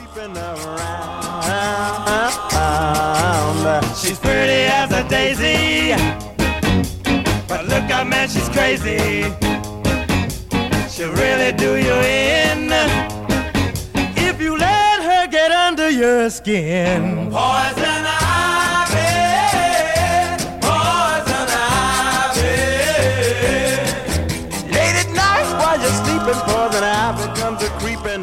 creeping around. She's pretty as a daisy, but look out, man, she's crazy. She'll really do you in if you let her get under your skin. Poison ivy, poison ivy. Late at night while you're sleeping, poison ivy comes a creeping